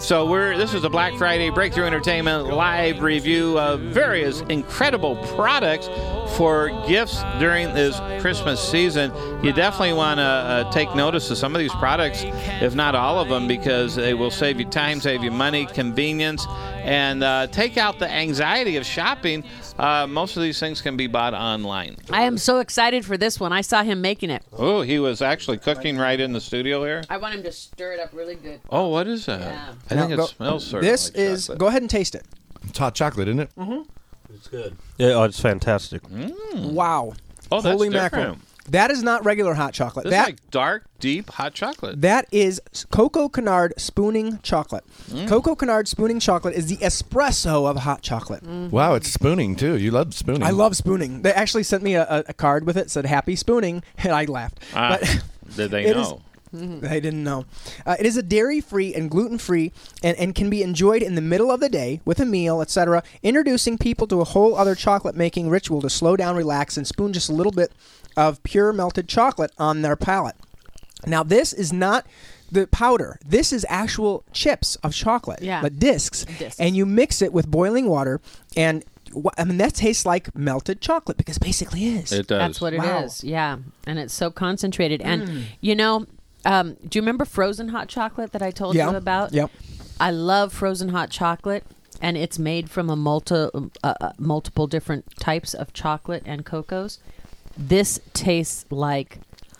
So this is a Black Friday Breakthrough Entertainment live review of various incredible products for gifts during this Christmas season. You definitely want to take notice of some of these products, if not all of them, because they will save you time, save you money, convenience, and take out the anxiety of shopping. Most of these things can be bought online. I am so excited for this one. I saw him making it. Oh, he was actually cooking right in the studio here? I want him to stir it up really good. Oh, what is that? Yeah. I think it smells sort This of like is, chocolate. go ahead and taste it. It's hot chocolate, isn't it? Mm-hmm. It's good. Yeah, it's fantastic. Wow. Oh, that's Holy different. mackerel. That is not regular hot chocolate. This is like dark, deep hot chocolate. That is Coco Canard spooning chocolate. Coco Canard spooning chocolate is the espresso of hot chocolate. Wow, it's spooning, too. You love spooning. I love spooning. They actually sent me a card with it, said happy spooning, and I laughed. But Did they it know? They didn't know. It is a dairy-free and gluten-free and can be enjoyed in the middle of the day with a meal, etc., introducing people to a whole other chocolate-making ritual to slow down, relax, and spoon just a little bit of pure melted chocolate on their palate. Now, this is not the powder. This is actual chips of chocolate, but discs. And you mix it with boiling water, and that tastes like melted chocolate because it basically is. It does. That's what it is, yeah. And it's so concentrated. And, you know, do you remember frozen hot chocolate that I told you about? Yep. I love frozen hot chocolate, and it's made from a multiple different types of chocolate and cocos. This tastes like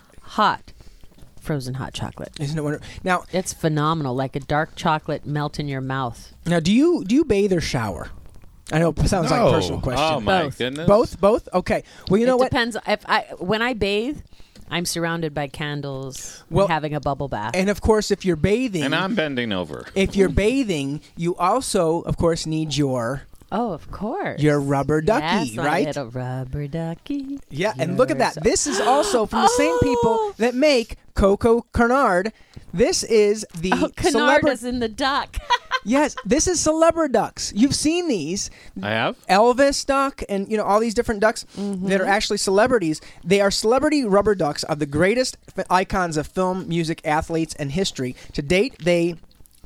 hot frozen hot chocolate. Isn't it wonderful? Now, it's phenomenal, like a dark chocolate melt in your mouth. Now, do you bathe or shower? I know it sounds like a personal question. Oh my goodness. Both? Okay. Well, you know what? It depends. When I bathe, I'm surrounded by candles, having a bubble bath. And of course, if you're bathing, And I'm bending over. if you're bathing, you also, of course, need your of course, your rubber ducky, yes, right? My little rubber ducky. Yeah, and look at that. This is also from the same people that make Coco Canard. This is the Canard is in the duck. Yes, this is Celebriducks. You've seen these. I have. Elvis duck and, you know, all these different ducks that are actually celebrities. They are celebrity rubber ducks of the greatest icons of film, music, athletes, and history. To date, they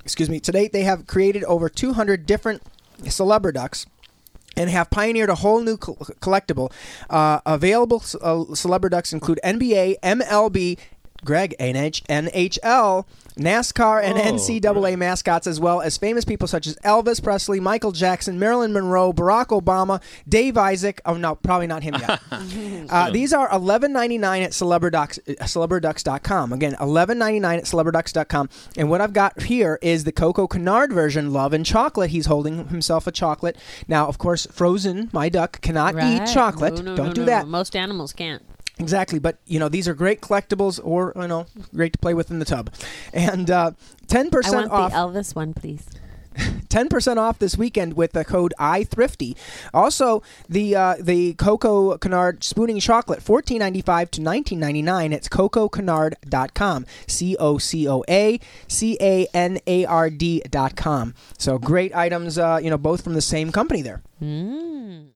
have created over 200 different Celebriducks and have pioneered a whole new collectible. Available Celebriducks include NBA, MLB, Greg, NHL, NASCAR, and NCAA mascots, as well as famous people such as Elvis Presley, Michael Jackson, Marilyn Monroe, Barack Obama, Dave Isaac. Oh, no, probably not him yet. These are $11.99 at Celebriducks.com. Again, $11.99 at Celebriducks.com. And what I've got here is the Coco Canard version, Love and Chocolate. He's holding himself a chocolate. Now, of course, Frozen, my duck, cannot eat chocolate. Don't do that. Most animals can't. Exactly, but you know these are great collectibles, or you know, great to play with in the tub, and 10% off. I want the Elvis one, please. 10% off this weekend with the code iThrifty. Also, the Coco Canard spooning chocolate, $14.95 to $19.99. It's CocoCanard.com. CocoCanard.com. So great items, both from the same company there.